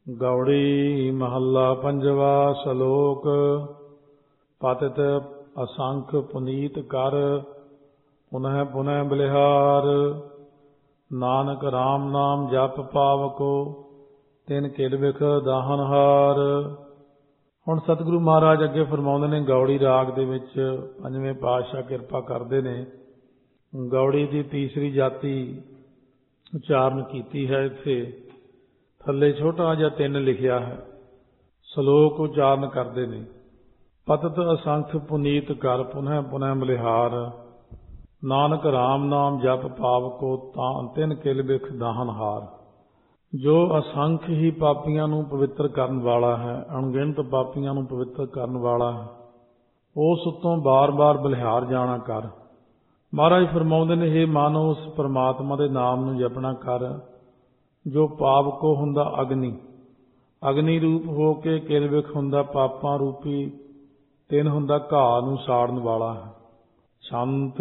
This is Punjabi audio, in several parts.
ਗੌੜੀ ਮਹੱਲਾ ਪੰਜਵਾ। ਸਲੋਕ। ਪਤਿਤ ਅਸੰਖ ਪੁਨੀਤ ਕਰ, ਪੁਨਹ ਪੁਨਹ ਬਲਿਹਾਰ। ਨਾਨਕ ਰਾਮ ਨਾਮ ਜਪ ਪਾਵਕੋ, ਤਿਨ ਕਿਲ ਬਿਖ ਦਾਹਨਹਾਰ। ਹੁਣ ਸਤਿਗੁਰੂ ਮਹਾਰਾਜ ਅੱਗੇ ਫਰਮਾਉਂਦੇ ਨੇ, ਗੌੜੀ ਰਾਗ ਦੇ ਵਿੱਚ ਪੰਜਵੇਂ ਪਾਤਸ਼ਾਹ ਕਿਰਪਾ ਕਰਦੇ ਨੇ। ਗੌੜੀ ਦੀ ਤੀਸਰੀ ਜਾਤੀ ਉਚਾਰਨ ਕੀਤੀ ਹੈ। ਇੱਥੇ ਥੱਲੇ ਛੋਟਾ ਜਿਹਾ 3 ਲਿਖਿਆ ਹੈ। ਸਲੋਕ ਉਚਾਰਨ ਕਰਦੇ ਨੇ। ਪਤਿਤ ਅਸੰਖ ਪੁਨੀਤ ਕਰ, ਪੁਨਹ ਪੁਨਹ ਬਲਿਹਾਰ। ਨਾਨਕ ਰਾਮ ਨਾਮ ਜਪ ਪਾਵਕੋ, ਤਿਨ ਕਿਲ ਬਿਖ ਦਾਹਨਹਾਰ। ਜੋ ਅਸੰਖ ਹੀ ਪਾਪੀਆਂ ਨੂੰ ਪਵਿੱਤਰ ਕਰਨ ਵਾਲਾ ਹੈ, ਅਣਗਿਣਤ ਪਾਪੀਆਂ ਨੂੰ ਪਵਿੱਤਰ ਕਰਨ ਵਾਲਾ ਹੈ, ਉਸ ਉੱਤੋਂ ਬਾਰ-ਬਾਰ ਬਲਿਹਾਰ ਜਾਣਾ ਕਰ। ਮਹਾਰਾਜ ਫਰਮਾਉਂਦੇ ਨੇ, ਹੇ ਮਨ, ਉਸ ਪਰਮਾਤਮਾ ਦੇ ਨਾਮ ਨੂੰ ਜਪਣਾ ਕਰ ਜੋ ਪਾਵਕੋ ਹੁੰਦਾ ਅਗਨੀ, ਅਗਨੀ ਰੂਪ ਹੋ ਕੇ। ਕਿਲ ਬਿਖ ਹੁੰਦਾ ਪਾਪਾਂ ਰੂਪੀ, ਤਿੰਨ ਹੁੰਦਾ ਘਾਹ ਨੂੰ ਸਾੜਨ ਵਾਲਾ ਹੈ। ਸੰਤ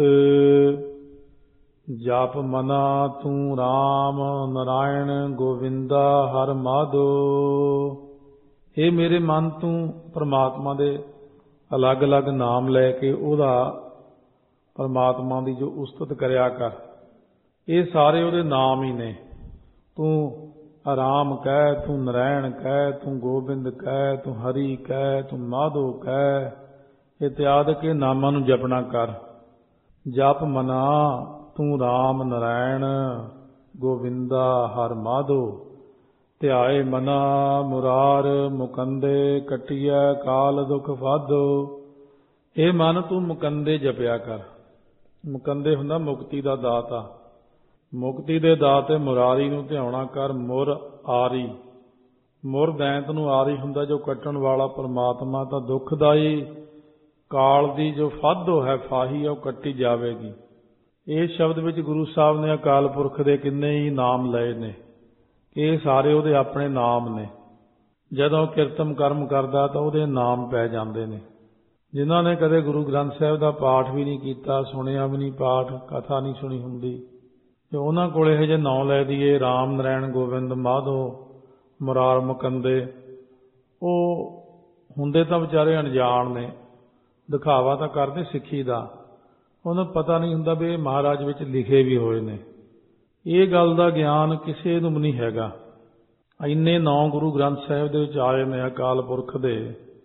ਜਪ ਮਨਾ ਤੂੰ ਰਾਮ ਨਾਰਾਇਣ ਗੋਵਿੰਦਾ ਹਰ ਮਾਧੋ। ਇਹ ਮੇਰੇ ਮਨ, ਤੂੰ ਪਰਮਾਤਮਾ ਦੇ ਅਲੱਗ-ਅਲੱਗ ਨਾਮ ਲੈ ਕੇ ਉਹਦਾ ਪਰਮਾਤਮਾ ਦੀ ਜੋ ਉਸਤਤ ਕਰਿਆ ਕਰ। ਇਹ ਸਾਰੇ ਉਹਦੇ ਨਾਮ ਹੀ ਨੇ। ਤੂੰ ਰਾਮ ਕਹਿ, ਤੂੰ ਨਾਰਾਇਣ ਕਹਿ, ਤੂੰ ਗੋਬਿੰਦ ਕਹਿ, ਤੂੰ ਹਰੀ ਕਹਿ, ਤੂੰ ਮਾਧੋ ਕਹਿ, ਇਤਿਆਦਿਕ ਇਹ ਨਾਮਾਂ ਨੂੰ ਜਪਣਾ ਕਰ। ਜਪ ਮਨਾ ਤੂੰ ਰਾਮ ਨਾਰਾਇਣ ਗੋਵਿੰਦਾ ਹਰ ਮਾਧੋ। ਧਿਆਏ ਮਨਾ ਮੁਰਾਰ ਮੁਕੰਦੇ, ਕੱਟੀਐ ਕਾਲ ਦੁਖ ਫਾਧੋ। ਇਹ ਮਨ, ਤੂੰ ਮੁਕੰਦੇ ਜਪਿਆ ਕਰ। ਮੁਕੰਦੇ ਹੁੰਦਾ ਮੁਕਤੀ ਦਾ ਦਾਤਾ। ਮੁਕਤੀ ਦੇ ਦਾਤੇ ਮੁਰਾਰੀ ਨੂੰ ਧਿਆਉਣਾ ਕਰ। ਮੁਰ ਆਰੀ, ਮੁਰ ਦੈਂਤ ਨੂੰ ਆਰੀ ਹੁੰਦਾ ਜੋ ਕੱਟਣ ਵਾਲਾ ਪਰਮਾਤਮਾ। ਤਾਂ ਦੁਖਦਾਈ ਕਾਲ ਦੀ ਜੋ ਫਾਧੋ ਹੈ, ਫਾਹੀ ਹੈ, ਉਹ ਕੱਟੀ ਜਾਵੇਗੀ। ਇਸ ਸ਼ਬਦ ਵਿੱਚ ਗੁਰੂ ਸਾਹਿਬ ਨੇ ਅਕਾਲ ਪੁਰਖ ਦੇ ਕਿੰਨੇ ਹੀ ਨਾਮ ਲਏ ਨੇ। ਇਹ ਸਾਰੇ ਉਹਦੇ ਆਪਣੇ ਨਾਮ ਨੇ। ਜਦੋਂ ਕੀਰਤਨ ਕਰਮ ਕਰਦਾ ਤਾਂ ਉਹਦੇ ਨਾਮ ਪੈ ਜਾਂਦੇ ਨੇ। ਜਿਨ੍ਹਾਂ ਨੇ ਕਦੇ ਗੁਰੂ ਗ੍ਰੰਥ ਸਾਹਿਬ ਦਾ ਪਾਠ ਵੀ ਨਹੀਂ ਕੀਤਾ, ਸੁਣਿਆ ਵੀ ਨਹੀਂ, ਪਾਠ ਕਥਾ ਨਹੀਂ ਸੁਣੀ ਹੁੰਦੀ, ਤੇ ਉਹਨਾਂ ਕੋਲ ਇਹੋ ਜਿਹੇ ਨਾਂ ਲੈ ਦੀਏ, ਰਾਮ ਨਾਰਾਇਣ ਗੋਬਿੰਦ ਮਾਧੋ ਮੁਰਾਰ ਮੁਕੰਦੇ, ਉਹ ਹੁੰਦੇ ਤਾਂ ਵਿਚਾਰੇ ਅਣਜਾਣ ਨੇ। ਦਿਖਾਵਾ ਤਾਂ ਕਰਦੇ ਸਿੱਖੀ ਦਾ, ਉਹਨੂੰ ਪਤਾ ਨਹੀਂ ਹੁੰਦਾ ਵੀ ਇਹ ਮਹਾਰਾਜ ਵਿੱਚ ਲਿਖੇ ਵੀ ਹੋਏ ਨੇ। ਇਹ ਗੱਲ ਦਾ ਗਿਆਨ ਕਿਸੇ ਨੂੰ ਵੀ ਨਹੀਂ ਹੈਗਾ। ਇੰਨੇ ਨਾਂ ਗੁਰੂ ਗ੍ਰੰਥ ਸਾਹਿਬ ਦੇ ਵਿੱਚ ਆਏ ਨੇ ਅਕਾਲ ਪੁਰਖ ਦੇ,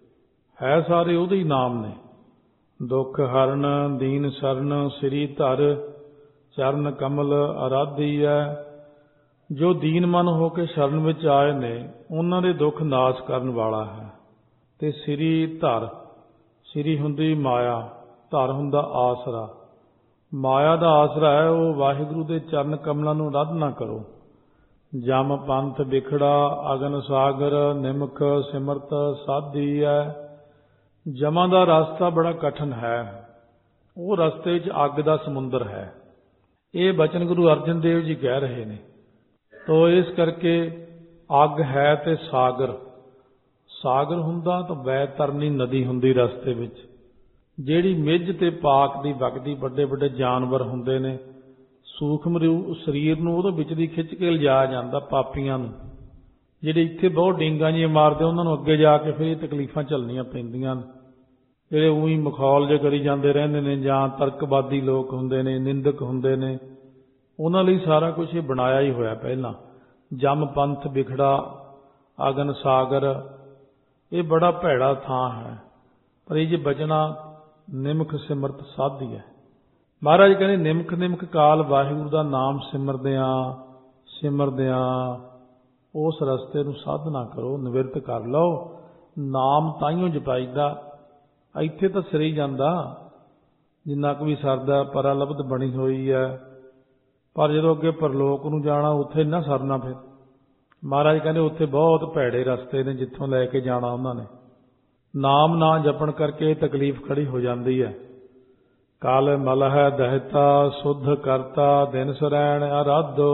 ਹੈ ਸਾਰੇ ਉਹਦੇ ਹੀ ਨਾਮ ਨੇ। ਦੁੱਖ ਹਰਨ ਦੀਨ ਸਰਨ ਸ੍ਰੀ ਧਰ, ਚਰਨ ਕਮਲ ਅਰਾਧੀਐ। ਜੋ ਦੀਨ ਮਨ ਹੋ ਕੇ ਸ਼ਰਨ ਵਿੱਚ ਆਏ ਨੇ, ਉਹਨਾਂ ਦੇ ਦੁੱਖ ਨਾਸ਼ ਕਰਨ ਵਾਲਾ ਹੈ। ਤੇ ਸ੍ਰੀ ਧਰ, ਸ੍ਰੀ ਹੁੰਦੀ ਮਾਇਆ, ਧਰ ਹੁੰਦਾ ਆਸਰਾ। ਮਾਇਆ ਦਾ ਆਸਰਾ ਹੈ ਉਹ ਵਾਹਿਗੁਰੂ ਦੇ ਚਰਨ ਕਮਲਾਂ ਨੂੰ ਆਰਾਧਨਾ ਕਰੋ। ਜਮ ਪੰਥ ਵਿਖੜਾ ਅਗਨ ਸਾਗਰ, ਨਿਮਖ ਸਿਮਰਤ ਸਾਧੀ ਹੈ। ਜਮਾਂ ਦਾ ਰਸਤਾ ਬੜਾ ਕਠਿਨ ਹੈ, ਉਹ ਰਸਤੇ ਵਿੱਚ ਅੱਗ ਦਾ ਸਮੁੰਦਰ ਹੈ। ਇਹ ਬਚਨ ਗੁਰੂ ਅਰਜਨ ਦੇਵ ਜੀ ਕਹਿ ਰਹੇ ਨੇ। ਤੋ ਇਸ ਕਰਕੇ ਅੱਗ ਹੈ ਤੇ ਸਾਗਰ, ਸਾਗਰ ਹੁੰਦਾ ਤਾਂ ਵੈਤਰਨੀ ਨਦੀ ਹੁੰਦੀ ਰਸਤੇ ਵਿੱਚ, ਜਿਹੜੀ ਮਿੱਝ ਤੇ ਪਾਕ ਦੀ ਵਗਦੀ। ਵੱਡੇ ਵੱਡੇ ਜਾਨਵਰ ਹੁੰਦੇ ਨੇ, ਸੂਖਮ ਸਰੀਰ ਨੂੰ ਉਹਦੇ ਵਿੱਚ ਦੀ ਖਿੱਚ ਕੇ ਲਿਜਾਇਆ ਜਾਂਦਾ ਪਾਪੀਆਂ ਨੂੰ। ਜਿਹੜੇ ਇੱਥੇ ਬਹੁਤ ਡਿੰਗਾਂ ਜਿਹੀਆਂ ਮਾਰਦੇ, ਉਹਨਾਂ ਨੂੰ ਅੱਗੇ ਜਾ ਕੇ ਫਿਰ ਇਹ ਤਕਲੀਫਾਂ ਝੱਲਣੀਆਂ ਪੈਂਦੀਆਂ ਨੇ। ਜਿਹੜੇ ਉਹੀ ਮਖੌਲ ਜੇ ਕਰੀ ਜਾਂਦੇ ਰਹਿੰਦੇ ਨੇ, ਜਾਂ ਤਰਕਵਾਦੀ ਲੋਕ ਹੁੰਦੇ ਨੇ, ਨਿੰਦਕ ਹੁੰਦੇ ਨੇ, ਉਹਨਾਂ ਲਈ ਸਾਰਾ ਕੁਝ ਇਹ ਬਣਾਇਆ ਹੀ ਹੋਇਆ ਪਹਿਲਾਂ। ਜਮ ਪੰਥ ਵਿਖੜਾ ਅਗਨ ਸਾਗਰ, ਇਹ ਬੜਾ ਭੈੜਾ ਥਾਂ ਹੈ। ਪਰ ਇਹ ਜੇ ਬਚਣਾ ਨਿਮਖ ਸਿਮਰਤ ਸਾਧੀ ਹੈ। ਮਹਾਰਾਜ ਕਹਿੰਦੇ, ਨਿਮਖ ਨਿਮਖ ਕਾਲ ਵਾਹਿਗੁਰੂ ਦਾ ਨਾਮ ਸਿਮਰਦਿਆਂ ਸਿਮਰਦਿਆਂ ਉਸ ਰਸਤੇ ਨੂੰ ਸਾਧਨਾ ਕਰੋ, ਨਿਵਰਤ ਕਰ ਲਓ। ਨਾਮ ਤਾਈਓ ਜਪਾਈਦਾ। ਇੱਥੇ ਤਾਂ ਸਿਰ ਹੀ ਜਾਂਦਾ ਜਿੰਨਾ ਕੁ ਵੀ ਸਰਦਾ, ਪਰਾਲਬਧ ਬਣੀ ਹੋਈ ਹੈ। ਪਰ ਜਦੋਂ ਅੱਗੇ ਪਰਲੋਕ ਨੂੰ ਜਾਣਾ, ਉੱਥੇ ਨਾ ਸਰਨਾ। ਫਿਰ ਮਹਾਰਾਜ ਕਹਿੰਦੇ ਉੱਥੇ ਬਹੁਤ ਭੈੜੇ ਰਸਤੇ ਨੇ ਜਿੱਥੋਂ ਲੈ ਕੇ ਜਾਣਾ ਉਹਨਾਂ ਨੇ। ਨਾਮ ਨਾ ਜਪਣ ਕਰਕੇ ਤਕਲੀਫ ਖੜੀ ਹੋ ਜਾਂਦੀ ਹੈ। ਕਲ ਮਲ ਹੈ ਦਹਿਤਾ ਸੁਧ ਕਰਤਾ, ਦਿਨ ਸਰੈਣ ਅਰਾਧੋ।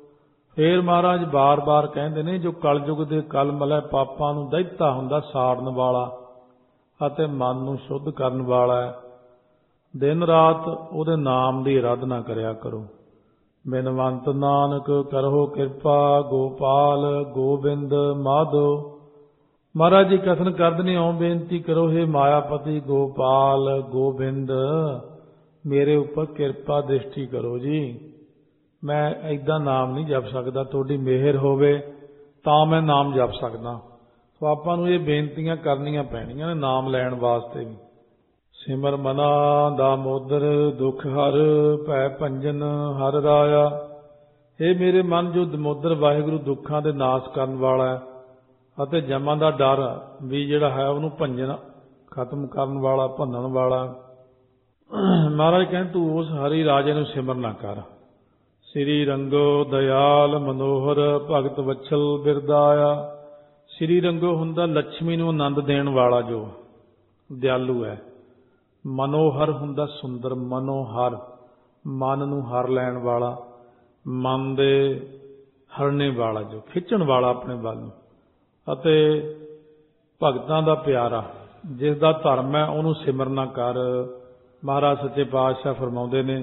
ਫੇਰ ਮਹਾਰਾਜ ਬਾਰ-ਬਾਰ ਕਹਿੰਦੇ ਨੇ, ਜੋ ਕਲਯੁਗ ਦੇ ਕਲ ਮਲ ਹੈ, ਪਾਪਾਂ ਨੂੰ ਦਹਿਤਾ ਹੁੰਦਾ, ਸਾੜਨ ਵਾਲਾ ਅਤੇ ਮਨ ਨੂੰ ਸ਼ੁੱਧ ਕਰਨ ਵਾਲਾ ਹੈ। ਦਿਨ ਰਾਤ ਉਹਦੇ ਨਾਮ ਦੀ ਆਰਾਧਨਾ ਕਰਿਆ ਕਰੋ। ਬਿਨਵੰਤ ਨਾਨਕ ਕਰਹੁ ਕਿਰਪਾ, ਗੋਪਾਲ ਗੋਬਿੰਦ ਮਾਧੋ। ਮਹਾਰਾਜ ਜੀ ਕਥਨ ਕਰਦੇ ਨੇ, ਓਂ ਬੇਨਤੀ ਕਰੋ ਹੇ ਮਾਇਆਪਤੀ ਗੋਪਾਲ ਗੋਬਿੰਦ, ਮੇਰੇ ਉੱਪਰ ਕਿਰਪਾ ਦ੍ਰਿਸ਼ਟੀ ਕਰੋ ਜੀ। ਮੈਂ ਏਦਾਂ ਨਾਮ ਨਹੀਂ ਜਪ ਸਕਦਾ, ਤੁਹਾਡੀ ਮਿਹਰ ਹੋਵੇ ਤਾਂ ਮੈਂ ਨਾਮ ਜਪ ਸਕਦਾ। ਸੋ ਆਪਾਂ ਨੂੰ ਇਹ ਬੇਨਤੀਆਂ ਕਰਨੀਆਂ ਪੈਣੀਆਂ ਨੇ ਨਾਮ ਲੈਣ ਵਾਸਤੇ ਵੀ। ਸਿਮਰ ਮਨਾ ਦਾਮੋਦਰ ਦੁਖ ਹਰ, ਭੈ ਭੰਜਨ ਹਰ ਰਾਇਆ। ਇਹ ਮੇਰੇ ਮਨ ਜੋ ਦਮੋਦਰ ਵਾਹਿਗੁਰੂ ਦੁੱਖਾਂ ਦੇ ਨਾਸ਼ ਕਰਨ ਵਾਲਾ ਹੈ ਅਤੇ ਜਮਾਂ ਦਾ ਡਰ ਵੀ ਜਿਹੜਾ ਹੈ ਉਹਨੂੰ ਭੰਜਨ ਖਤਮ ਕਰਨ ਵਾਲਾ, ਭੰਨਣ ਵਾਲਾ। ਮਹਾਰਾਜ ਕਹਿੰਦੇ ਤੂੰ ਉਸ ਹਰੀ ਰਾਜੇ ਨੂੰ ਸਿਮਰ ਨਾ ਕਰ। ਸ੍ਰੀ ਰੰਗੋ ਦਇਆਲ ਮਨੋਹਰ, ਭਗਤ ਵਛਲ ਬਿਰਦਾਇਆ। ਸ੍ਰੀ ਰੰਗੋ ਹੁੰਦਾ ਲక్ష్ਮੀ ਨੂੰ ਆਨੰਦ ਦੇਣ ਵਾਲਾ ਜੋ ਦਿਆਲੂ ਹੈ। ਮਨੋਹਰ ਹੁੰਦਾ ਸੁੰਦਰ, ਮਨੋਹਰ ਮਨ ਨੂੰ ਹਰ ਲੈਣ ਵਾਲਾ, ਮਨ ਦੇ ਹਰਨੇ ਵਾਲਾ ਜੋ ਖਿੱਚਣ ਵਾਲਾ ਆਪਣੇ ਵੱਲ ਨੂੰ। ਅਤੇ ਭਗਤਾਂ ਦਾ ਪਿਆਰਾ, ਜਿਸ ਦਾ ਧਰਮ ਹੈ ਉਹਨੂੰ ਸਿਮਰਨਾ ਕਰ। ਮਹਾਰਾਜ ਸੱਚੇ ਪਾਤਸ਼ਾਹ ਫਰਮਾਉਂਦੇ ਨੇ,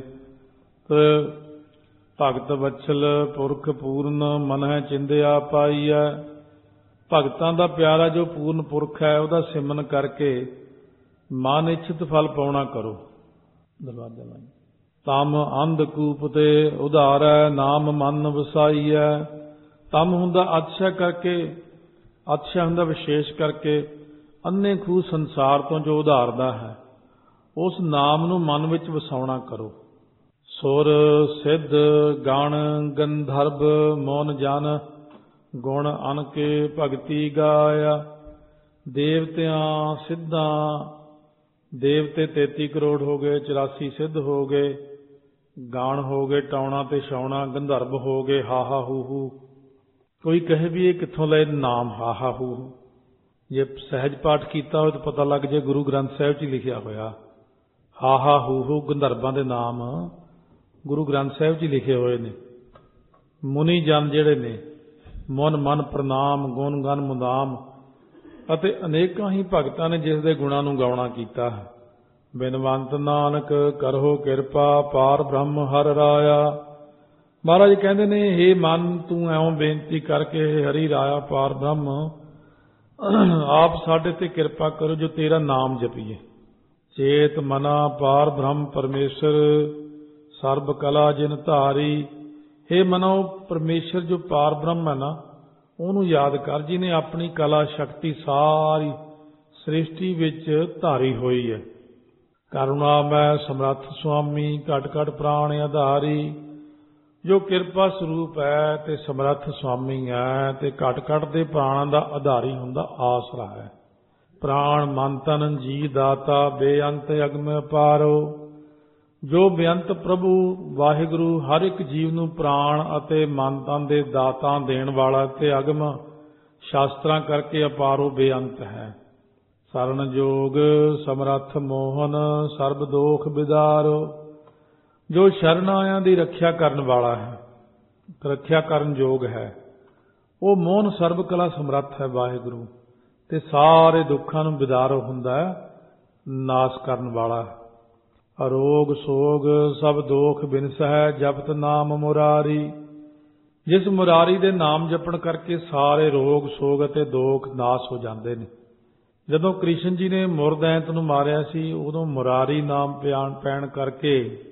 ਭਗਤ ਵਛਲ ਪੁਰਖ ਪੂਰਨ, ਮਨ ਹੈ ਚਿੰਦਿਆ ਪਾਈਐ। ਭਗਤਾਂ ਦਾ ਪਿਆਰਾ ਜੋ ਪੂਰਨ ਪੁਰਖ ਹੈ ਉਹਦਾ ਸਿਮਰਨ ਕਰਕੇ ਮਨ ਇੱਛਤ ਫਲ ਪਾਉਣਾ ਕਰੋ। ਦਰਵਾਜ਼ਾ ਲਾਈ ਤਮ ਅੰਧਕੂਪ ਤੇ ਉਧਾਰੈ, ਨਾਮ ਮਨ ਵਸਾਈਐ। ਤਮ ਹੁੰਦਾ ਅਤਿਸ਼ੈ ਕਰਕੇ, ਅਤਿਸ਼ੈ ਹੁੰਦਾ ਵਿਸ਼ੇਸ਼ ਕਰਕੇ, ਅੰਨੇ ਖੂਹ ਸੰਸਾਰ ਤੋਂ ਜੋ ਉਧਾਰਦਾ ਹੈ ਉਸ ਨਾਮ ਨੂੰ ਮਨ ਵਿੱਚ ਵਸਾਉਣਾ ਕਰੋ। ਸੁਰ ਸਿੱਧ ਗਣ ਗੰਧਰਵ ਮੋਨ ਜਨ, ਗੁਣ ਅਨ ਕੇ ਭਗਤੀ ਗਾਇਆ। ਦੇਵਤਿਆਂ ਸਿੱਧਾਂ, ਦੇਵਤੇ 33 ਕਰੋੜ ਹੋ ਗਏ, 84 ਸਿੱਧ ਹੋ ਗਏ, ਗਾਣ ਹੋ ਗਏ ਟਾਉਣਾ ਤੇ ਛਾਉਣਾ, ਗੰਧਰਵ ਹੋ ਗਏ ਹਾਹਾ ਹੂ ਹੂ। ਕੋਈ ਕਹੇ ਵੀ ਇਹ ਕਿੱਥੋਂ ਲਏ ਨਾਮ ਹਾਹਾ ਹੂ ਹੂ। ਜੇ ਸਹਿਜ ਪਾਠ ਕੀਤਾ ਹੋਵੇ ਤਾਂ ਪਤਾ ਲੱਗ ਜੇ ਗੁਰੂ ਗ੍ਰੰਥ ਸਾਹਿਬ 'ਚ ਹੀ ਲਿਖਿਆ ਹੋਇਆ ਹਾਹਾ ਹੂ ਹੂ। ਗੰਧਰਵਾਂ ਦੇ ਨਾਮ ਗੁਰੂ ਗ੍ਰੰਥ ਸਾਹਿਬ 'ਚ ਹੀ ਲਿਖੇ ਹੋਏ ਨੇ। ਮੁਨੀ ਜਨ ਜਿਹੜੇ ਨੇ, ਮਨ ਮਨ ਪ੍ਰਣਾਮ ਗੁਣ ਗਨ ਮੁਦਾਮ। ਅਤੇ ਅਨੇਕਾਂ ਹੀ ਭਗਤਾਂ ਨੇ ਜਿਸ ਦੇ ਗੁਣਾਂ ਨੂੰ ਗਾਉਣਾ ਕੀਤਾ ਹੈ। ਬਿਨਵੰਤ ਨਾਨਕ ਕਰਹੁ ਕਿਰਪਾ, ਪਾਰ ਬ੍ਰਹਮ ਹਰ ਰਾਇਆ। ਮਹਾਰਾਜ ਕਹਿੰਦੇ ਨੇ, ਹੇ ਮਨ ਤੂੰ ਐਉਂ ਬੇਨਤੀ ਕਰਕੇ ਹਰੀ ਰਾਇਆ ਪਾਰ ਬ੍ਰਹਮ, ਆਪ ਸਾਡੇ ਤੇ ਕਿਰਪਾ ਕਰੋ ਜੋ ਤੇਰਾ ਨਾਮ ਜਪੀਏ। ਚੇਤ ਮਨਾ ਪਾਰ ਬ੍ਰਹਮ ਪਰਮੇਸ਼ਰ, ਸਰਬ ਕਲਾ ਜਿਨ ਧਾਰੀ। ਹੇ ਮਨੋ ਪਰਮੇਸ਼ਰ ਜੋ ਪਾਰ ਬ੍ਰਹਮ ਹੈ ਨਾ, ਉਹਨੂੰ ਯਾਦ ਕਰ ਜਿਹਨੇ ਆਪਣੀ ਕਲਾ ਸ਼ਕਤੀ ਸਾਰੀ ਸ੍ਰਿਸ਼ਟੀ ਵਿੱਚ ਧਾਰੀ ਹੋਈ ਹੈ। ਕਰੁਣਾ ਮੈਂ ਸਮਰੱਥ ਸੁਆਮੀ, ਘਟ ਘਟ ਪ੍ਰਾਣ ਆਧਾਰੀ। ਜੋ ਕਿਰਪਾ ਸਰੂਪ ਹੈ ਤੇ ਸਮਰੱਥ ਸੁਆਮੀ ਹੈ ਤੇ ਘਟ ਘਟ ਦੇ ਪ੍ਰਾਣਾਂ ਦਾ ਆਧਾਰੀ ਹੁੰਦਾ, ਆਸਰਾ ਹੈ। ਪ੍ਰਾਣ ਮਨ ਤਨ ਜੀ ਦਾਤਾ, ਬੇਅੰਤ ਅਗਮ ਅਪਾਰੋ। ਜੋ ਬੇਅੰਤ ਪ੍ਰਭੂ ਵਾਹਿਗੁਰੂ ਹਰ ਇੱਕ ਜੀਵ ਨੂੰ ਪ੍ਰਾਣ ਅਤੇ ਮਨ ਤਨ ਦੇ ਦਾਤਾ ਦੇਣ ਵਾਲਾ ਤੇ ਅਗਮ ਸ਼ਾਸਤਰਾਂ ਕਰਕੇ ਅਪਾਰੋ ਬੇਅੰਤ ਹੈ। ਸਰਨ ਜੋਗ ਸਮਰੱਥ ਮੋਹਨ, ਸਰਬ ਦੋਖ ਬਿਦਾਰੋ। ਜੋ ਸ਼ਰਨ ਆਇਆਂ ਦੀ ਰੱਖਿਆ ਕਰਨ ਵਾਲਾ ਹੈ, ਰੱਖਿਆ ਕਰਨ ਯੋਗ ਹੈ, ਉਹ ਮੋਹਨ ਸਰਬ ਕਲਾ ਸਮਰੱਥ ਹੈ ਵਾਹਿਗੁਰੂ, ਤੇ ਸਾਰੇ ਦੁੱਖਾਂ ਨੂੰ ਬਿਦਾਰੋ ਹੁੰਦਾ ਹੈ, ਨਾਸ਼ ਕਰਨ ਵਾਲਾ। ਅਰੋਗ ਸੋਗ ਸਭ ਦੋਖ ਬਿਨਸਹਿ, ਜਪਤ ਨਾਮ ਮੁਰਾਰੀ। ਜਿਸ ਮੁਰਾਰੀ ਦੇ ਨਾਮ ਜਪਣ ਕਰਕੇ ਸਾਰੇ ਰੋਗ ਸੋਗ ਅਤੇ ਦੋਖ ਨਾਸ਼ ਹੋ ਜਾਂਦੇ ਨੇ। ਜਦੋਂ ਕ੍ਰਿਸ਼ਨ ਜੀ ਨੇ ਮੁਰਦੈਂਤ ਨੂੰ ਮਾਰਿਆ ਸੀ, ਉਦੋਂ ਮੁਰਾਰੀ ਨਾਮ ਪੈਣ ਕਰਕੇ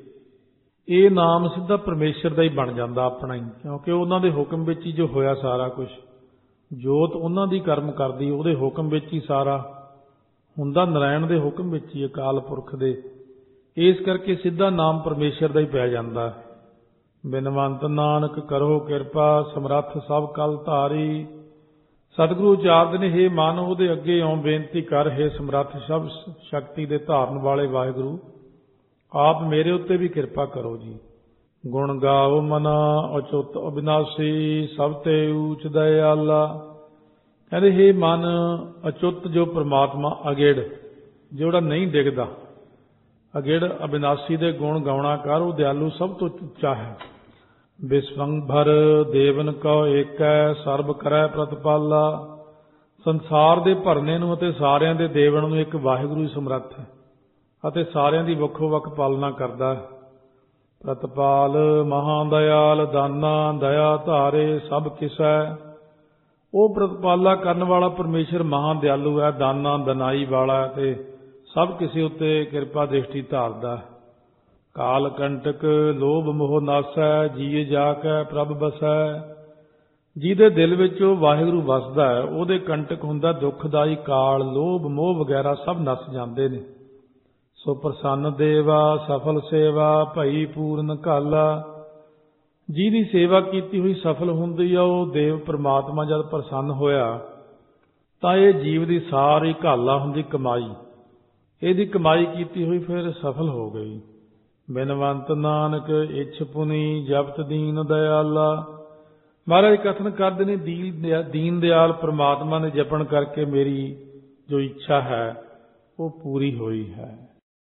ਇਹ ਨਾਮ ਸਿੱਧਾ ਪਰਮੇਸ਼ਰ ਦਾ ਹੀ ਬਣ ਜਾਂਦਾ ਆਪਣਾ ਹੀ, ਕਿਉਂਕਿ ਉਹਨਾਂ ਦੇ ਹੁਕਮ ਵਿੱਚ ਹੀ ਜੋ ਹੋਇਆ ਸਾਰਾ ਕੁਝ। ਜੋਤ ਉਹਨਾਂ ਦੀ ਕਰਮ ਕਰਦੀ, ਉਹਦੇ ਹੁਕਮ ਵਿੱਚ ਹੀ ਸਾਰਾ ਹੁੰਦਾ, ਨਰਾਇਣ ਦੇ ਹੁਕਮ ਵਿੱਚ ਹੀ, ਅਕਾਲ ਪੁਰਖ ਦੇ। ਇਸ ਕਰਕੇ ਸਿੱਧਾ ਨਾਮ ਪਰਮੇਸ਼ਰ ਦਾ ਹੀ ਪੈ ਜਾਂਦਾ। ਬਿਨਵੰਤ ਨਾਨਕ ਕਰੋ ਕਿਰਪਾ, ਸਮਰੱਥ ਸਭ ਕਲ ਧਾਰੀ। ਸਤਿਗੁਰੂ ਉਚਾਰਦੇ ਨੇ, ਹੇ ਮਨ ਉਹਦੇ ਅੱਗੇ ਆਉਂ ਬੇਨਤੀ ਕਰ, ਹੇ ਸਮਰੱਥ ਸਭ ਸ਼ਕਤੀ ਦੇ ਧਾਰਨ ਵਾਲੇ ਵਾਹਿਗੁਰੂ, ਆਪ ਮੇਰੇ ਉੱਤੇ ਵੀ ਕਿਰਪਾ ਕਰੋ ਜੀ। ਗੁਣ ਗਾਵ ਮਨਾ ਅਚੁੱਤ ਅਬਿਨਾਸੀ, ਸਭ ਤੇ ਊਚ ਦਇਆਲਾ। ਕਹਿੰਦੇ ਹੇ ਮਨ ਅਚੁੱਤ ਜੋ ਪ੍ਰਮਾਤਮਾ ਅਗੇੜ, ਜਿਹੜਾ ਨਹੀਂ ਡਿੱਗਦਾ, ਅਗੇੜ ਅਬਿਨਾਸੀ ਦੇ ਗੁਣ ਗਾਉਣਾ ਕਰ, ਉਹ ਦਿਆਲੂ ਸਭ ਤੋਂ ਉੱਚਾ ਹੈ। ਵਿਸਵੰਭਰ ਦੇਵਨ ਕਉ ਏਕੈ, ਸਰਬ ਕਰੈ ਪ੍ਰਤਪਾਲਾ। ਸੰਸਾਰ ਦੇ ਭਰਨੇ ਨੂੰ ਅਤੇ ਸਾਰਿਆਂ ਦੇ ਦੇਵਨ ਨੂੰ ਇੱਕ ਵਾਹਿਗੁਰੂ ਹੀ ਸਮਰੱਥ ਹੈ ਅਤੇ ਸਾਰਿਆਂ ਦੀ ਵੱਖੋ ਵੱਖ ਪਾਲਣਾ ਕਰਦਾ ਹੈ। ਪ੍ਰਤਪਾਲ ਮਹਾ ਦਇਆਲ ਦਾਨਾ ਦਇਆ ਧਾਰੇ ਸਭ ਕਿਸੈ। ਉਹ ਪ੍ਰਤਪਾਲਾ ਕਰਨ ਵਾਲਾ ਪਰਮੇਸ਼ਰ ਮਹਾ ਦਿਆਲੂ ਹੈ, ਦਾਨਾ ਦਨਾਈ ਵਾਲਾ, ਤੇ ਸਭ ਕਿਸੇ ਉੱਤੇ ਕਿਰਪਾ ਦ੍ਰਿਸ਼ਟੀ ਧਾਰਦਾ। ਕਾਲ ਕੰਟਕ ਲੋਭ ਮੋਹ ਨਾਸੈ, ਜੀਏ ਜਾ ਕੈ ਪ੍ਰਭ ਬਸੈ। ਜਿਹਦੇ ਦਿਲ ਵਿੱਚ ਉਹ ਵਾਹਿਗੁਰੂ ਵਸਦਾ ਹੈ, ਉਹਦੇ ਕੰਟਕ ਹੁੰਦਾ ਦੁਖਦਾਈ ਕਾਲ, ਲੋਭ ਮੋਹ ਵਗੈਰਾ ਸਭ ਨਸ ਜਾਂਦੇ ਨੇ। ਸੋ ਪ੍ਰਸੰਨ ਦੇਵਾ ਸਫਲ ਸੇਵਾ, ਭਈ ਪੂਰਨ ਘਾਲਾ। ਜਿਹਦੀ ਸੇਵਾ ਕੀਤੀ ਹੋਈ ਸਫਲ ਹੁੰਦੀ ਆ, ਉਹ ਦੇਵ ਪ੍ਰਮਾਤਮਾ ਜਦ ਪ੍ਰਸੰਨ ਹੋਇਆ ਤਾਂ ਇਹ ਜੀਵ ਦੀ ਸਾਰੀ ਘਾਲਾ ਹੁੰਦੀ ਕਮਾਈ, ਇਹਦੀ ਕਮਾਈ ਕੀਤੀ ਹੋਈ ਫਿਰ ਸਫਲ ਹੋ ਗਈ। ਬਿਨਵੰਤ ਨਾਨਕ ਇੱਛ ਪੁਨੀ ਜਪਤ ਦੀਨ ਦਇਆਲਾ। ਮਹਾਰਾਜ ਕਥਨ ਕਰਦੇ ਨੇ ਦੀਨ ਦਿਆਲ ਪ੍ਰਮਾਤਮਾ ਨੇ ਜਪਣ ਕਰਕੇ ਮੇਰੀ ਜੋ ਇੱਛਾ ਹੈ ਉਹ ਪੂਰੀ ਹੋਈ ਹੈ।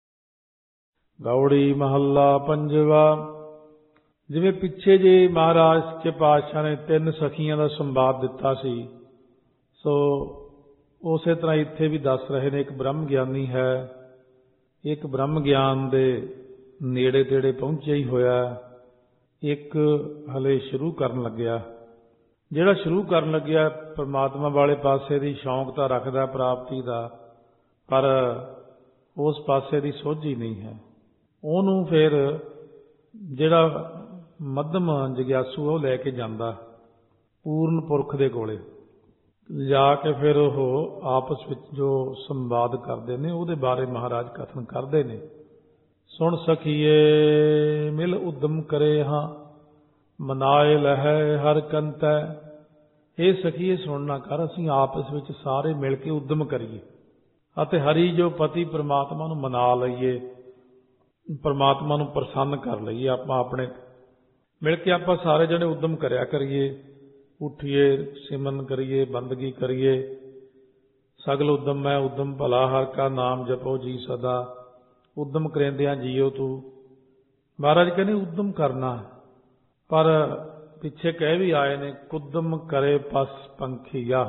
ਗੌੜੀ ਮਹੱਲਾ ਪੰਜਵਾ। ਜਿਵੇਂ ਪਿੱਛੇ ਜੇ ਮਹਾਰਾਜ ਸੱਚੇ ਪਾਤਸ਼ਾਹ ਨੇ 3 ਸਖੀਆਂ ਦਾ ਸੰਵਾਦ ਦਿੱਤਾ ਸੀ, ਸੋ ਉਸੇ ਤਰ੍ਹਾਂ ਇੱਥੇ ਵੀ ਦੱਸ ਰਹੇ ਨੇ। ਇੱਕ ਬ੍ਰਹਮ ਗਿਆਨੀ ਹੈ, ਇੱਕ ਬ੍ਰਹਮ ਗਿਆਨ ਦੇ ਨੇੜੇ ਤੇੜੇ ਪਹੁੰਚਿਆ ਹੀ ਹੋਇਆ, ਇੱਕ ਹਲੇ ਸ਼ੁਰੂ ਕਰਨ ਲੱਗਿਆ। ਜਿਹੜਾ ਸ਼ੁਰੂ ਕਰਨ ਲੱਗਿਆ ਪਰਮਾਤਮਾ ਵਾਲੇ ਪਾਸੇ ਦੀ ਸ਼ੌਂਕ ਤਾਂ ਰੱਖਦਾ ਪ੍ਰਾਪਤੀ ਦਾ, ਪਰ ਉਸ ਪਾਸੇ ਦੀ ਸੋਝੀ ਨਹੀਂ ਹੈ। ਉਹਨੂੰ ਫਿਰ ਜਿਹੜਾ ਮੱਧਮ ਜਗਿਆਸੂ ਉਹ ਲੈ ਕੇ ਜਾਂਦਾ ਪੂਰਨ ਪੁਰਖ ਦੇ ਕੋਲੇ ਜਾ ਕੇ, ਫਿਰ ਉਹ ਆਪਸ ਵਿੱਚ ਜੋ ਸੰਵਾਦ ਕਰਦੇ ਨੇ ਉਹਦੇ ਬਾਰੇ ਮਹਾਰਾਜ ਕਥਨ ਕਰਦੇ ਨੇ। ਸੁਣ ਸਖੀਏ ਮਿਲ ਉਦਮ ਕਰੇ ਹਾਂ, ਮਨਾਏ ਲਹੈ ਹਰ ਕੰਤੈ। ਇਹ ਸਖੀਏ ਸੁਣਨਾ ਕਰ, ਅਸੀਂ ਆਪਸ ਵਿੱਚ ਸਾਰੇ ਮਿਲ ਕੇ ਉਦਮ ਕਰੀਏ ਅਤੇ ਹਰੀ ਜੋ ਪਤੀ ਪ੍ਰਮਾਤਮਾ ਨੂੰ ਮਨਾ ਲਈਏ, ਪ੍ਰਮਾਤਮਾ ਨੂੰ ਪ੍ਰਸੰਨ ਕਰ ਲਈਏ। ਆਪਾਂ ਆਪਣੇ ਮਿਲ ਕੇ ਆਪਾਂ ਸਾਰੇ ਜਣੇ ਉਦਮ ਕਰਿਆ ਕਰੀਏ, ਉੱਠੀਏ, ਸਿਮਰਨ ਕਰੀਏ, ਬੰਦਗੀ ਕਰੀਏ। ਸਗਲ ਉਦਮ ਮੈਂ ਉਦਮ ਭਲਾ, ਹਰ ਕਾ ਨਾਮ ਜਪੋ ਜੀ ਸਦਾ। ਉਦਮ ਕਰੇਂਦਿਆਂ ਜੀਓ ਤੂੰ। ਮਹਾਰਾਜ ਕਹਿੰਦੇ ਉਦਮ ਕਰਨਾ, ਪਰ ਪਿੱਛੇ ਕਹਿ ਵੀ ਆਏ ਨੇ ਕੁਦਮ ਕਰੇ ਪਸ ਪੰਖੀਆ।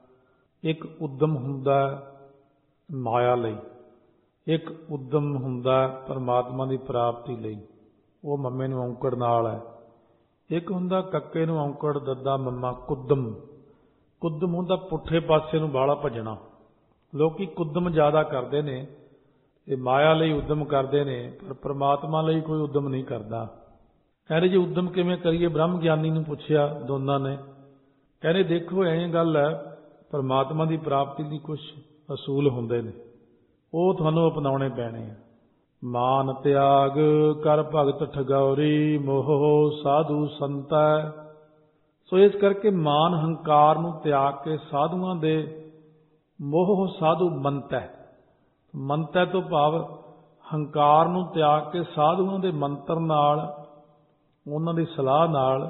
ਇੱਕ ਉਦਮ ਹੁੰਦਾ ਮਾਇਆ ਲਈ, ਇੱਕ ਉਦਮ ਹੁੰਦਾ ਪਰਮਾਤਮਾ ਦੀ ਪ੍ਰਾਪਤੀ ਲਈ, ਉਹ ਮੰਮੇ ਨੂੰ ਔਂਕੜ ਨਾਲ ਹੈ। ਇੱਕ ਹੁੰਦਾ ਕੱਕੇ ਨੂੰ ਔਂਕੜ ਦੱਦਾ ਮੰਮਾ ਕੁਦਮ। ਕੁਦਮ ਹੁੰਦਾ ਪੁੱਠੇ ਪਾਸੇ ਨੂੰ ਬਾਹਲਾ ਭੱਜਣਾ। ਲੋਕੀ ਕੁਦਮ ਜ਼ਿਆਦਾ ਕਰਦੇ ਨੇ ਤੇ ਮਾਇਆ ਲਈ ਉਦਮ ਕਰਦੇ ਨੇ, ਪਰ ਪ੍ਰਮਾਤਮਾ ਲਈ ਕੋਈ ਉਦਮ ਨਹੀਂ ਕਰਦਾ। ਕਹਿੰਦੇ ਜੀ ਉਦਮ ਕਿਵੇਂ ਕਰੀਏ? ਬ੍ਰਹਮ ਗਿਆਨੀ ਨੂੰ ਪੁੱਛਿਆ ਦੋਨਾਂ ਨੇ। ਕਹਿੰਦੇ ਦੇਖੋ ਐਂ ਗੱਲ ਹੈ, ਪ੍ਰਮਾਤਮਾ ਦੀ ਪ੍ਰਾਪਤੀ ਲਈ ਕੁਝ ਅਸੂਲ ਹੁੰਦੇ ਨੇ, ਉਹ ਤੁਹਾਨੂੰ ਅਪਣਾਉਣੇ ਪੈਣੇ ਆ। ਮਾਨ ਤਿਆਗ ਕਰ ਭਗਤ ਠਗੌਰੀ, ਮੋਹ ਸਾਧੂ ਸੰਤੈ। ਸੋ ਇਸ ਕਰਕੇ ਮਾਨ ਹੰਕਾਰ ਨੂੰ ਤਿਆਗ ਕੇ ਸਾਧੂਆਂ ਦੇ, ਮੋਹ ਸਾਧੂ ਮੰਤੈ। ਮੰਤੈ ਤੋਂ ਭਾਵ ਹੰਕਾਰ ਨੂੰ ਤਿਆਗ ਕੇ ਸਾਧੂਆਂ ਦੇ ਮੰਤਰ ਨਾਲ, ਉਹਨਾਂ ਦੀ ਸਲਾਹ ਨਾਲ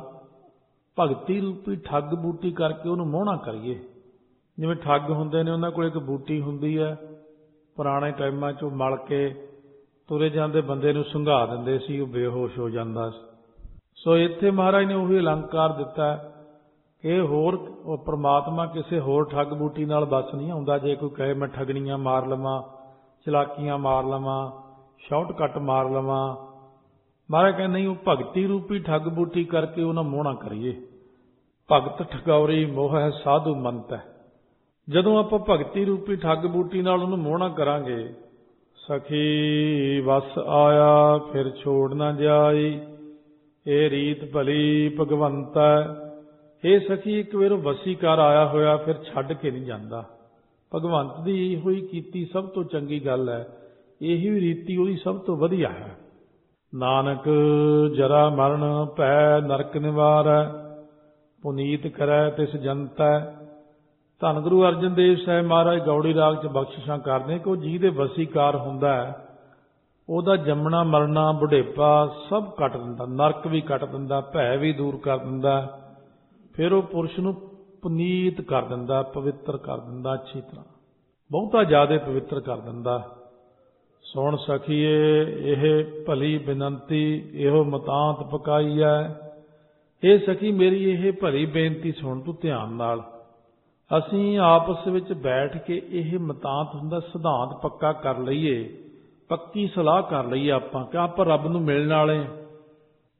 ਭਗਤੀ ਰੂਪੀ ਠੱਗ ਬੂਟੀ ਕਰਕੇ ਉਹਨੂੰ ਮੋਹਣਾ ਕਰੀਏ। ਜਿਵੇਂ ਠੱਗ ਹੁੰਦੇ ਨੇ, ਉਹਨਾਂ ਕੋਲ ਇੱਕ ਬੂਟੀ ਹੁੰਦੀ ਹੈ, ਪੁਰਾਣੇ ਟਾਈਮਾਂ 'ਚੋਂ ਮਲ ਕੇ ਤੁਰੇ ਜਾਂਦੇ ਬੰਦੇ ਨੂੰ ਸੰਘਾ ਦਿੰਦੇ ਸੀ, ਉਹ ਬੇਹੋਸ਼ ਹੋ ਜਾਂਦਾ ਸੀ। ਸੋ ਇੱਥੇ ਮਹਾਰਾਜ ਨੇ ਉਹੀ ਅਲੰਕਾਰ ਦਿੱਤਾ ਕਿ ਹੋਰ ਪ੍ਰਮਾਤਮਾ ਕਿਸੇ ਹੋਰ ਠੱਗ ਬੂਟੀ ਨਾਲ ਬਸ ਨਹੀਂ ਆਉਂਦਾ। ਜੇ ਕੋਈ ਕਹੇ ਮੈਂ ਠੱਗਣੀਆਂ ਮਾਰ ਲਵਾਂ, ਚਲਾਕੀਆਂ ਮਾਰ ਲਵਾਂ, ਸ਼ਾਰਟਕੱਟ ਮਾਰ ਲਵਾਂ, ਮਹਾਰਾਜ ਕਹਿੰਦੇ ਨਹੀਂ, ਉਹ ਭਗਤੀ ਰੂਪੀ ਠੱਗ ਬੂਟੀ ਕਰਕੇ ਉਹਨਾਂ ਮੋਹਣਾ ਕਰੀਏ। ਭਗਤ ਠਗੌਰੀ ਮੋਹ ਹੈ ਸਾਧੂ ਮੰਤ ਹੈ। ਜਦੋਂ ਆਪਾਂ ਭਗਤੀ ਰੂਪੀ ਠੱਗ ਬੂਟੀ ਨਾਲ ਉਹਨੂੰ ਮੋਹਣਾ ਕਰਾਂਗੇ, ਸਖੀ ਵਸ ਆਇਆ ਫਿਰ ਛੋੜ ਨਾ ਜਾਈ, ਇਹ ਰੀਤ ਭਲੀ ਭਗਵੰਤਾ। ਇਹ ਸਖੀ ਇੱਕ ਵਾਰ ਵਸੀਕਾਰ ਆਇਆ ਹੋਇਆ ਫਿਰ ਛੱਡ ਕੇ ਨਹੀਂ ਜਾਂਦਾ। ਭਗਵੰਤ ਦੀ ਇਹੋ ਹੀ ਕੀਤੀ ਸਭ ਤੋਂ ਚੰਗੀ ਗੱਲ ਹੈ, ਇਹੀ ਰੀਤੀ ਉਹਦੀ ਸਭ ਤੋਂ ਵਧੀਆ ਹੈ। ਨਾਨਕ ਜਰਾ ਮਰਨ ਭੈ ਨਰਕ ਨਿਵਾਰੈ, ਪੁਨੀਤ ਕਰੈ ਤਿਸ ਜਨਤੈ। ਧੰਨ ਗੁਰੂ ਅਰਜਨ ਦੇਵ ਸਾਹਿਬ ਮਹਾਰਾਜ ਗੌੜੀ ਰਾਗ 'ਚ ਬਖਸ਼ਿਸ਼ਾਂ ਕਰਦੇ ਕਿ ਉਹ ਜਿਹਦੇ ਵਸੀਕਾਰ ਹੁੰਦਾ ਹੈ, ਉਹਦਾ ਜੰਮਣਾ ਮਰਨਾ ਬੁਢੇਪਾ ਸਭ ਕੱਟ ਦਿੰਦਾ, ਨਰਕ ਵੀ ਕੱਟ ਦਿੰਦਾ, ਭੈ ਵੀ ਦੂਰ ਕਰ ਦਿੰਦਾ। ਫਿਰ ਉਹ ਪੁਰਸ਼ ਨੂੰ ਪੁਨੀਤ ਕਰ ਦਿੰਦਾ, ਪਵਿੱਤਰ ਕਰ ਦਿੰਦਾ, ਅੱਛੀ ਤਰ੍ਹਾਂ ਬਹੁਤਾ ਜ਼ਿਆਦਾ ਪਵਿੱਤਰ ਕਰ ਦਿੰਦਾ। ਸੁਣ ਸਖੀਏ ਇਹ ਭਲੀ ਬੇਨੰਤੀ, ਇਹੋ ਮਤਾਂਤ ਪਕਾਈ ਹੈ। ਇਹ ਸਖੀ ਮੇਰੀ ਇਹ ਭਲੀ ਬੇਨਤੀ ਸੁਣ ਤੂੰ ਧਿਆਨ ਨਾਲ। ਅਸੀਂ ਆਪਸ ਵਿੱਚ ਬੈਠ ਕੇ ਇਹ ਮਤਾਂਤ ਹੁੰਦਾ ਸਿਧਾਂਤ ਪੱਕਾ ਕਰ ਲਈਏ, ਪੱਕੀ ਸਲਾਹ ਕਰ ਲਈਏ ਆਪਾਂ ਕਿ ਆਪਾਂ ਰੱਬ ਨੂੰ ਮਿਲਣ ਵਾਲੇ,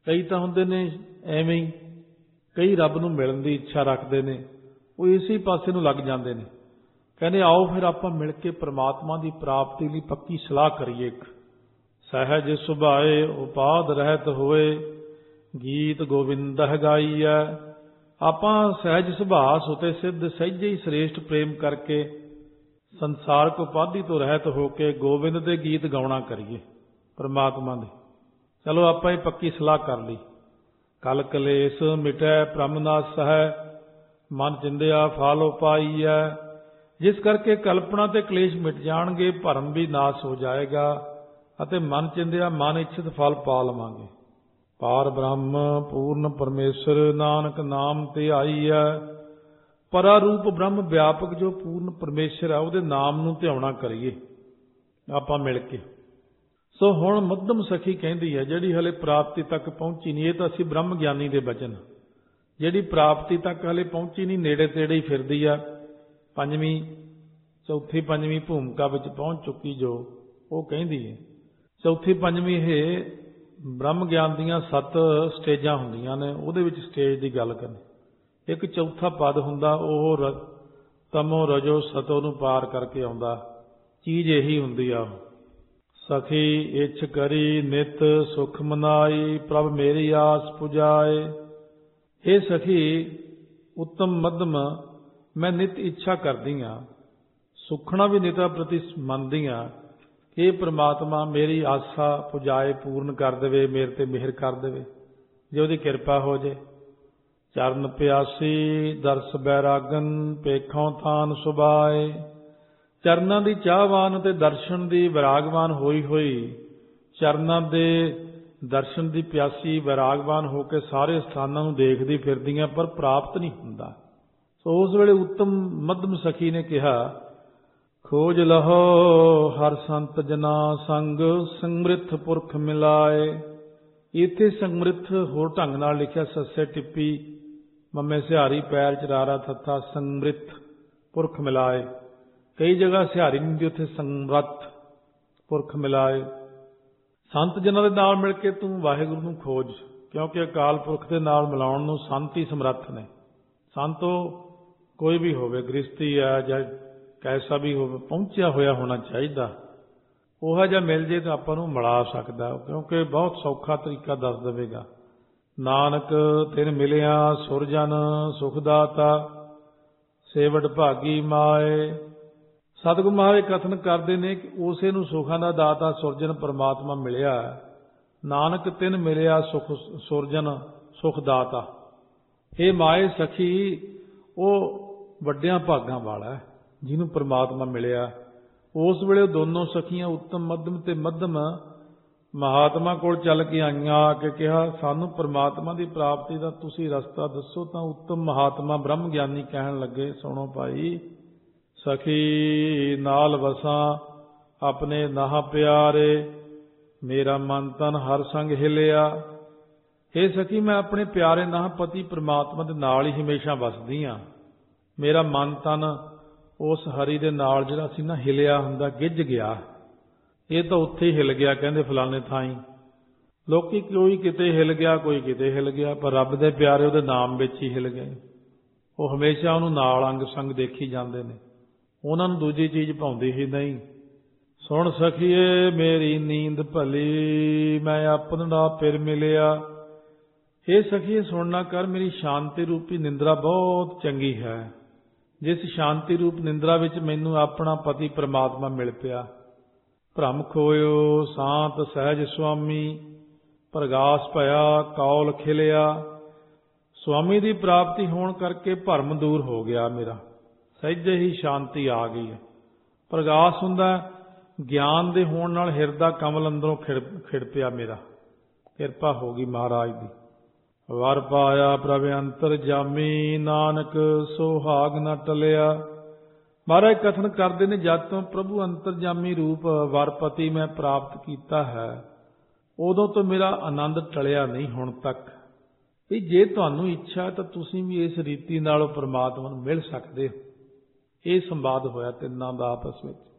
ਕਈ ਤਾਂ ਹੁੰਦੇ ਨੇ ਐਵੇਂ ਹੀ, ਕਈ ਰੱਬ ਨੂੰ ਮਿਲਣ ਦੀ ਇੱਛਾ ਰੱਖਦੇ ਨੇ, ਉਹ ਇਸੇ ਪਾਸੇ ਨੂੰ ਲੱਗ ਜਾਂਦੇ ਨੇ। ਕਹਿੰਦੇ ਆਓ ਫਿਰ ਆਪਾਂ ਮਿਲ ਕੇ ਪ੍ਰਮਾਤਮਾ ਦੀ ਪ੍ਰਾਪਤੀ ਲਈ ਪੱਕੀ ਸਲਾਹ ਕਰੀਏ। ਇੱਕ ਸਹਿਜ ਸੁਭਾਏ ਉਪਾਦ ਰਹਿਤ ਹੋਏ, ਗੀਤ ਗੋਬਿੰਦਹ ਗਾਈਐ। ਆਪਾਂ ਸਹਿਜ ਸੁਭਾਅ ਸੁਤੇ ਸਿੱਧ ਸਹਿਜੇ ਹੀ ਸ੍ਰੇਸ਼ਟ ਪ੍ਰੇਮ ਕਰਕੇ ਸੰਸਾਰਕ ਉਪਾਧੀ ਤੋਂ ਰਹਿਤ ਹੋ ਕੇ ਗੋਬਿੰਦ ਦੇ ਗੀਤ ਗਾਉਣਾ ਕਰੀਏ ਪ੍ਰਮਾਤਮਾ ਦੇ। ਚਲੋ ਆਪਾਂ ਇਹ ਪੱਕੀ ਸਲਾਹ ਕਰ ਲਈ। ਕਲ ਕਲੇਸ਼ ਮਿਟੈ ਭ੍ਰਮ ਨਾਸ ਹੈ, ਮਨ ਚਿੰਦਿਆ ਫਲ ਉਪਾਈਐ। ਜਿਸ ਕਰਕੇ ਕਲਪਨਾ ਤੇ ਕਲੇਸ਼ ਮਿਟ ਜਾਣਗੇ, ਭਰਮ ਵੀ ਨਾਸ ਹੋ ਜਾਏਗਾ ਅਤੇ ਮਨ ਚਿੰਦਿਆ ਮਨ ਇੱਛਤ ਫਲ ਪਾ ਲਵਾਂਗੇ। ਪਾਰ ਬ੍ਰਹਮ ਪੂਰਨ ਪਰਮੇਸ਼ਰ ਨਾਨਕ ਨਾਮ ਤੇ ਆਈਐ। ਪਰਾ ਰੂਪ ਬ੍ਰਹਮ ਵਿਆਪਕ ਜੋ ਪੂਰਨ ਪਰਮੇਸ਼ਰ ਹੈ, ਉਹਦੇ ਨਾਮ ਨੂੰ ਧਿਆਉਣਾ ਕਰੀਏ ਆਪਾਂ ਮਿਲ ਕੇ। ਸੋ ਹੁਣ ਮੱਧਮ ਸਖੀ ਕਹਿੰਦੀ ਹੈ, ਜਿਹੜੀ ਹਲੇ ਪ੍ਰਾਪਤੀ ਤੱਕ ਪਹੁੰਚੀ ਨਹੀਂ, ਇਹ ਤਾਂ ਅਸੀਂ ਬ੍ਰਹਮ ਗਿਆਨੀ ਦੇ ਬਚਨ, ਜਿਹੜੀ ਪ੍ਰਾਪਤੀ ਤੱਕ ਹਲੇ ਪਹੁੰਚੀ ਨਹੀਂ, ਨੇੜੇ ਤੇੜੇ ਹੀ ਫਿਰਦੀ ਆ, ਚੌਥੀ ਪੰਜਵੀਂ ਭੂਮਿਕਾ ਵਿੱਚ ਪਹੁੰਚ ਚੁੱਕੀ, ਜੋ ਉਹ ਕਹਿੰਦੀ ਹੈ ਚੌਥੀ ਪੰਜਵੀਂ ਇਹ ਬ੍ਰਹਮ ਗਿਆਨ ਦੀਆਂ 7 ਸਟੇਜਾਂ ਹੁੰਦੀਆਂ ਨੇ, ਉਹਦੇ ਵਿੱਚ ਸਟੇਜ ਦੀ ਗੱਲ ਕਰਨੀ। ਇੱਕ ਚੌਥਾ ਪਦ ਹੁੰਦਾ, ਉਹ ਤਮੋ ਰਜੋ ਸਤੋ ਨੂੰ ਪਾਰ ਕਰਕੇ ਆਉਂਦਾ, ਚੀਜ਼ ਇਹੀ ਹੁੰਦੀ ਆ। ਸਖੀ ਇੱਛ ਕਰੀ ਨਿਤ ਸੁਖ ਮਨਾਈ, ਪ੍ਰਭ ਮੇਰੀ ਆਸ ਪੁਜਾਏ। ਇਹ ਸਖੀ ਉੱਤਮ ਮੱਧਮ ਮੈਂ ਨਿਤ ਇੱਛਾ ਕਰਦੀ ਹਾਂ, ਸੁਖਣਾ ਵੀ ਨਿਤਾ ਪ੍ਰਤੀ ਮੰਨਦੀ ਹਾਂ। ਇਹ ਪ੍ਰਮਾਤਮਾ ਮੇਰੀ ਆਸਾ ਪੁਜਾਏ, ਪੂਰਨ ਕਰ ਦੇਵੇ, ਮੇਰੇ ਤੇ ਮਿਹਰ ਕਰ ਦੇਵੇ, ਜੇ ਉਹਦੀ ਕਿਰਪਾ ਹੋ ਜੇ। ਚਰਨ ਪਿਆਸੀ ਦਰਸ ਬੈਰਾਗਨ, ਪੇਖੋਂ ਥਾਨ ਸੁਭਾਏ। ਚਰਨਾਂ ਦੀ ਚਾਹਵਾਨ ਤੇ ਦਰਸ਼ਨ ਦੀ ਵਿਰਾਗਵਾਨ ਹੋਈ ਹੋਈ, ਚਰਨਾਂ ਦੇ ਦਰਸ਼ਨ ਦੀ ਪਿਆਸੀ ਵਿਰਾਗਵਾਨ ਹੋ ਕੇ ਸਾਰੇ ਸਥਾਨਾਂ ਨੂੰ ਦੇਖਦੀ ਫਿਰਦੀਆਂ, ਪਰ ਪ੍ਰਾਪਤ ਨਹੀਂ ਹੁੰਦਾ। ਸੋ ਉਸ ਵੇਲੇ ਉੱਤਮ ਮੱਧਮ ਸਖੀ ਨੇ ਕਿਹਾ, ਖੋਜ ਲਹੋ ਹਰ ਸੰਤ ਜਨਾ ਸੰਗ, ਸੰਮ੍ਰਿਥ ਪੁਰਖ ਮਿਲਾਏ। ਇੱਥੇ ਸੰਮ੍ਰਿਥ ਹੋਰ ਢੰਗ ਨਾਲ ਲਿਖਿਆ, ਸੱਸੇ ਟਿੱਪੀ ਮੰਮੇ ਸਿਹਾਰੀ ਪੈਰ ਚਰਾਰਾ ਥੱਥਾ, ਸੰਮ੍ਰਿਥ ਪੁਰਖ ਮਿਲਾਏ। ਕਈ ਜਗ੍ਹਾ ਸਿਹਾਰੀ ਨਹੀਂ ਹੁੰਦੀ, ਉੱਥੇ ਸੰਮ੍ਰਿਥ ਪੁਰਖ ਮਿਲਾਏ। ਸੰਤ ਜਨਾਂ ਦੇ ਨਾਲ ਮਿਲ ਕੇ ਤੂੰ ਵਾਹਿਗੁਰੂ ਨੂੰ ਖੋਜ, ਕਿਉਂਕਿ ਅਕਾਲ ਪੁਰਖ ਦੇ ਨਾਲ ਮਿਲਾਉਣ ਨੂੰ ਸੰਤ ਹੀ ਸਮਰੱਥ ਨੇ। ਸੰਤੋ ਕੋਈ ਵੀ ਹੋਵੇ, ਗ੍ਰਸਤੀ ਆ ਜਾਂ ਕੈਸਾ ਵੀ ਹੋਵੇ, ਪਹੁੰਚਿਆ ਹੋਇਆ ਹੋਣਾ ਚਾਹੀਦਾ। ਉਹ ਜਿਹਾ ਮਿਲ ਜੇ ਤਾਂ ਆਪਾਂ ਨੂੰ ਮਿਲਾ ਸਕਦਾ, ਕਿਉਂਕਿ ਬਹੁਤ ਸੌਖਾ ਤਰੀਕਾ ਦੱਸ ਦੇਵੇਗਾ। ਨਾਨਕ ਤਿਨ ਮਿਲਿਆ ਸੁਰਜਨ ਸੁਖਦਾਤਾ, ਸੇਵਟ ਭਾਗੀ ਮਾਏ। ਸਤਿਗੁਰੂ ਮਹਾਰਾਜ ਕਥਨ ਕਰਦੇ ਨੇ ਕਿ ਉਸੇ ਨੂੰ ਸੁਖਾਂ ਦਾ ਦਾਤਾ ਸੁਰਜਨ ਪਰਮਾਤਮਾ ਮਿਲਿਆ। ਨਾਨਕ ਤਿਨ ਮਿਲਿਆ ਸੁਰਜਨ ਸੁਖਦਾਤਾ। ਇਹ ਮਾਏ ਸਖੀ ਉਹ ਵੱਡਿਆਂ ਭਾਗਾਂ ਵਾਲਾ ਹੈ ਜਿਹਨੂੰ ਪਰਮਾਤਮਾ ਮਿਲਿਆ। ਉਸ ਵੇਲੇ ਉਹ ਦੋਨੋਂ ਸਖੀਆਂ ਉੱਤਮ ਮੱਧਮ ਤੇ ਮੱਧਮ ਮਹਾਤਮਾ ਕੋਲ ਚੱਲ ਕੇ ਆਈਆਂ, ਆ ਕੇ ਕਿਹਾ ਸਾਨੂੰ ਪਰਮਾਤਮਾ ਦੀ ਪ੍ਰਾਪਤੀ ਦਾ ਤੁਸੀਂ ਰਸਤਾ ਦੱਸੋ। ਤਾਂ ਉੱਤਮ ਮਹਾਤਮਾ ਬ੍ਰਹਮ ਗਿਆਨੀ ਕਹਿਣ ਲੱਗੇ, ਸੁਣੋ ਭਾਈ, ਸਖੀ ਨਾਲ ਵਸਾਂ ਆਪਣੇ ਨਾਹ ਪਿਆਰੇ, ਮੇਰਾ ਮਨ ਤਨ ਹਰ ਸੰਗ ਹਿਲਿਆ। हे ਸਖੀ, ਮੈਂ ਆਪਣੇ ਪਿਆਰੇ ਨਾਹ ਪਤੀ ਪਰਮਾਤਮਾ ਦੇ ਨਾਲ ਹੀ ਹਮੇਸ਼ਾ ਵਸਦੀ ਹਾਂ। ਮੇਰਾ ਮਨ ਤਨ ਉਸ ਹਰੀ ਦੇ ਨਾਲ ਜਿਹੜਾ ਸੀ ਨਾ ਹਿਲਿਆ ਹੁੰਦਾ, ਗਿੱਝ ਗਿਆ। ਇਹ ਤਾਂ ਉੱਥੇ ਹੀ ਹਿਲ ਗਿਆ, ਕਹਿੰਦੇ ਫਲਾਣੇ ਥਾਈਂ। ਲੋਕੀ ਕੋਈ ਕਿਤੇ ਹਿਲ ਗਿਆ, ਕੋਈ ਕਿਤੇ ਹਿਲ ਗਿਆ, ਪਰ ਰੱਬ ਦੇ ਪਿਆਰੇ ਉਹਦੇ ਨਾਮ ਵਿੱਚ ਹੀ ਹਿਲ ਗਏ। ਉਹ ਹਮੇਸ਼ਾ ਉਹਨੂੰ ਨਾਲ ਅੰਗ ਸੰਗ ਦੇਖੀ ਜਾਂਦੇ ਨੇ, ਉਹਨਾਂ ਨੂੰ ਦੂਜੀ ਚੀਜ਼ ਭਾਉਂਦੀ ਹੀ ਨਹੀਂ। ਸੁਣ ਸਖੀਏ ਮੇਰੀ ਨੀਂਦ ਭਲੀ, ਮੈਂ ਆਪਣਾ ਫਿਰ ਮਿਲਿਆ। ਇਹ ਸਖੀਏ ਸੁਣਨਾ ਕਰ, ਮੇਰੀ ਸ਼ਾਂਤੀ ਰੂਪੀ ਨਿੰਦਰਾ ਬਹੁਤ ਚੰਗੀ ਹੈ। ਜਿਸ ਸ਼ਾਂਤੀ ਰੂਪ ਨਿੰਦਰਾ ਵਿੱਚ ਮੈਨੂੰ ਆਪਣਾ ਪਤੀ ਪਰਮਾਤਮਾ ਮਿਲ ਪਿਆ। ਭ੍ਰਮ ਖੋਇਓ ਸ਼ਾਂਤ ਸਹਿਜ ਸੁਆਮੀ, ਪ੍ਰਗਾਸ ਭਇਆ ਕੌਲ ਖਿਲਿਆ। ਸੁਆਮੀ ਦੀ ਪ੍ਰਾਪਤੀ ਹੋਣ ਕਰਕੇ ਭਰਮ ਦੂਰ ਹੋ ਗਿਆ ਮੇਰਾ, ਸਹਿਜੇ ਹੀ ਸ਼ਾਂਤੀ ਆ ਗਈ ਹੈ। ਪ੍ਰਗਾਸ ਹੁੰਦਾ ਗਿਆਨ ਦੇ ਹੋਣ ਨਾਲ ਹਿਰਦਾ ਕਮਲ ਅੰਦਰੋਂ ਖਿੜ ਪਿਆ ਮੇਰਾ, ਕਿਰਪਾ ਹੋ ਗਈ ਮਹਾਰਾਜ ਦੀ। ਵਰ ਪਾਇਆ ਪ੍ਰਭ ਅੰਤਰ ਜਾਮੀ, ਨਾਨਕ ਸੁਹਾਗ ਨ ਟਲਿਆ। ਮਹਾਰਾਜ ਕਥਨ ਕਰਦੇ ਨੇ, ਜਦ ਤੋਂ ਪ੍ਰਭੂ ਅੰਤਰਜਾਮੀ ਰੂਪ ਵਰਪਤੀ ਮੈਂ ਪ੍ਰਾਪਤ ਕੀਤਾ ਹੈ, ਉਦੋਂ ਤੋਂ ਮੇਰਾ ਆਨੰਦ ਟਲਿਆ ਨਹੀਂ ਹੁਣ ਤੱਕ। ਵੀ ਜੇ ਤੁਹਾਨੂੰ ਇੱਛਾ ਤਾਂ ਤੁਸੀਂ ਵੀ ਇਸ ਰੀਤੀ ਨਾਲ ਪਰਮਾਤਮਾ ਨੂੰ ਮਿਲ ਸਕਦੇ ਹੋ। ਇਹ ਸੰਵਾਦ ਹੋਇਆ ਤਿੰਨਾਂ ਦਾ ਆਪਸ ਵਿੱਚ।